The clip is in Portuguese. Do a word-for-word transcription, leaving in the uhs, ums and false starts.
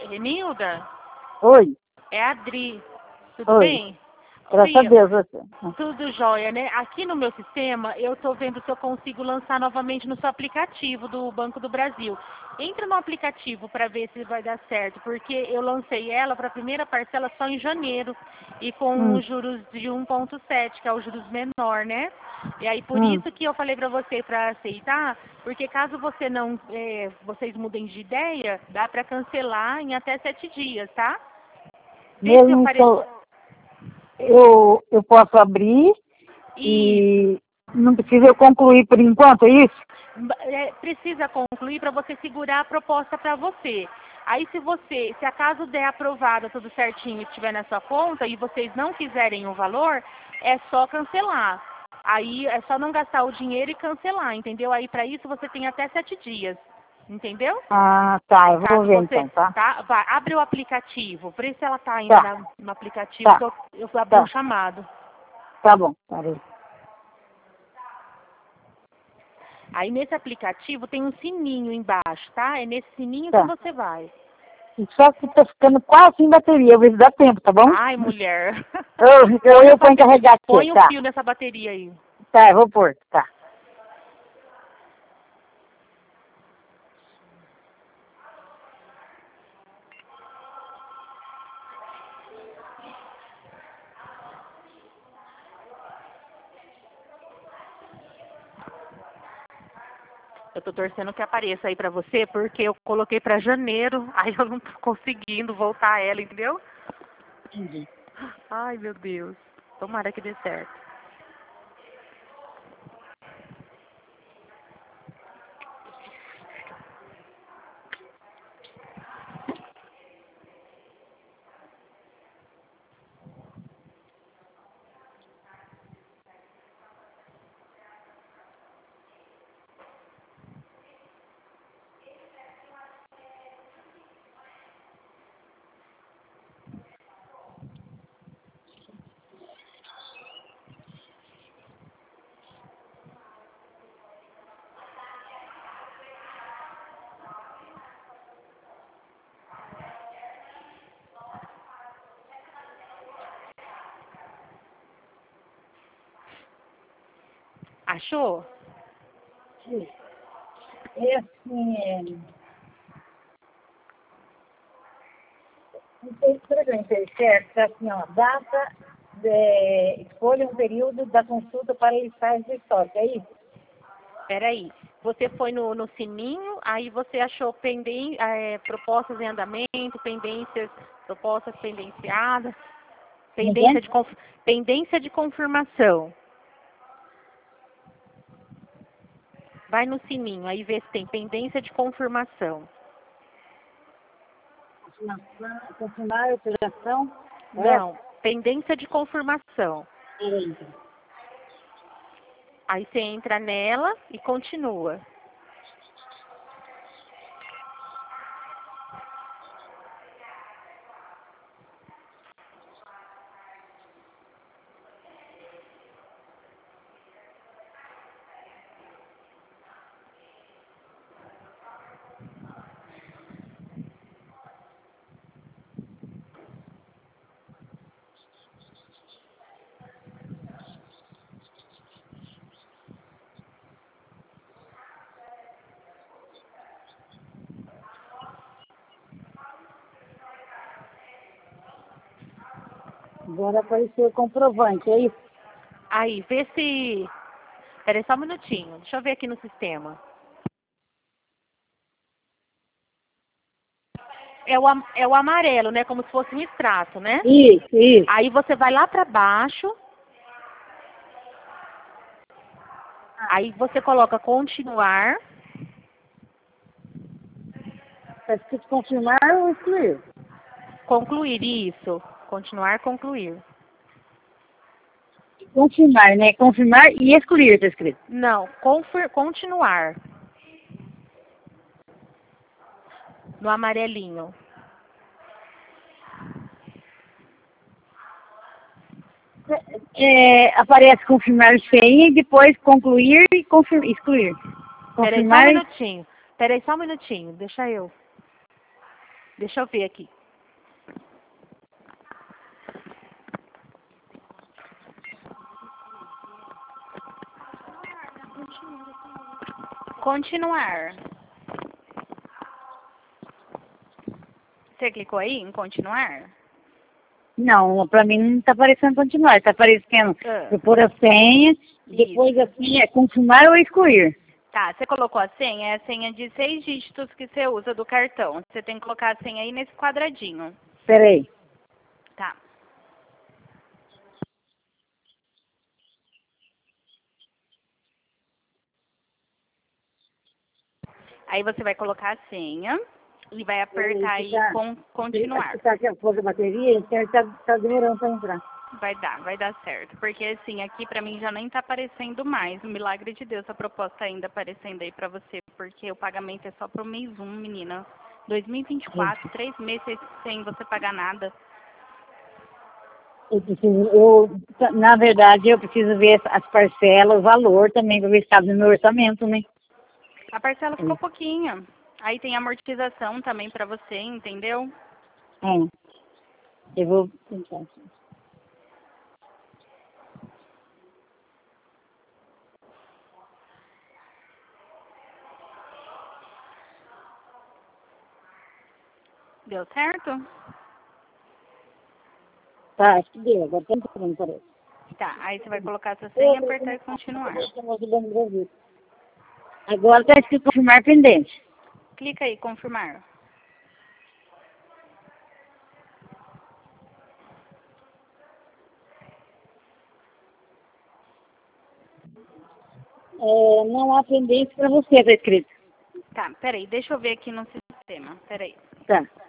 Renilda? Oi. É a Adri. Tudo Oi. bem? Graças a Fia, Deus, você. tudo jóia, né? Aqui no meu sistema, eu tô vendo se eu consigo lançar novamente no seu aplicativo do Banco do Brasil. Entra no aplicativo para ver se vai dar certo, porque eu lancei ela para a primeira parcela só em janeiro e com Hum. juros de um vírgula sete, que é o juros menor, né? E aí por Hum. isso que eu falei para você para aceitar, porque caso você não, é, vocês mudem de ideia, dá para cancelar em até sete dias, tá? Vê se Mesmo que aparece. eu, eu, eu posso abrir Isso. e não precisa eu concluir por enquanto, é isso? É, precisa concluir para você segurar a proposta para você. Aí se você, se acaso der aprovado tudo certinho e estiver na sua conta e vocês não quiserem o valor, é só cancelar. Aí é só não gastar o dinheiro e cancelar, entendeu? Aí para isso você tem até sete dias, entendeu? Ah, tá, eu vou Caso ver você, então, tá? tá? Vai, abre o aplicativo, por isso ela tá ainda Tá, na- no aplicativo, tá, que eu, eu abri um tá, chamado. tá bom, peraí. Aí nesse aplicativo tem um sininho embaixo, tá? É nesse sininho que Tá. você vai. E só que tá ficando quase sem bateria, eu vejo se dá tempo, tá bom? Ai, mulher. Eu, eu, eu vou encarregar aqui, Põe o tá? fio nessa bateria aí. Tá, eu vou pôr, tá. Eu tô torcendo que apareça aí pra você, porque eu coloquei pra janeiro, aí eu não tô conseguindo voltar ela, entendeu? Entendi. Ai, meu Deus. Tomara que dê certo. Achou? É assim, é... Não sei se eu entendi certo, é assim, ó, data, é, escolha um período da consulta para listagem de estoque, é isso? Peraí. Você foi no, no sininho, aí você achou penden, é, propostas em andamento, pendências, propostas pendenciadas, Não pendência entende? de, conf- pendência de confirmação. Vai no sininho, aí vê se tem pendência de confirmação. Confirmação, confirmar a operação, é? Não, pendência de confirmação. Peraí. Aí você entra nela e continua. Agora apareceu o comprovante, é isso? Aí, vê se... Peraí só um minutinho, deixa eu ver aqui no sistema. É o, am- é o amarelo, né? Como se fosse um extrato, né? Isso, isso. Aí você vai lá pra baixo. Aí você coloca continuar. Está escrito confirmar ou excluir? Concluir, isso. Continuar, concluir. Confirmar, né? Confirmar e excluir, está escrito. Não, confir, continuar. No amarelinho. É, aparece confirmar senha e depois concluir e confir, excluir. Peraí só um Confirmar e... minutinho. Peraí só um minutinho, deixa eu. Deixa eu ver aqui. Continuar. Você clicou aí em continuar? Não, pra mim não tá aparecendo continuar. Tá aparecendo Ah. eu pôr a senha, depois assim é confirmar ou excluir. Tá, você colocou a senha? É a senha de seis dígitos que você usa do cartão. Você tem que colocar a senha aí nesse quadradinho. Peraí. Tá. Aí você vai colocar a senha e vai apertar aí Tá, com continuar. tá aqui a fogo da bateria, então tá, tá demorando pra entrar. Vai dar, vai dar certo. Porque assim, aqui pra mim já nem tá aparecendo mais. Um milagre de Deus a proposta ainda aparecendo aí pra você. Porque o pagamento é só pro mês um, menina. dois mil e vinte e quatro, três meses sem você pagar nada. Eu preciso, eu, na verdade, eu preciso ver as parcelas, o valor também, pra ver se cabe no meu orçamento, né? A parcela ficou pouquinho. Aí tem amortização também pra você, entendeu? É. Eu vou tentar. Deu certo? Tá, acho que deu. Agora tá entrando, parece. Tá, aí você vai colocar essa senha e apertar e continuar. Agora tá escrito confirmar pendente. Clica aí, confirmar. É, não há pendente para você, tá escrito. Tá, peraí, deixa eu ver aqui no sistema. Peraí. Tá.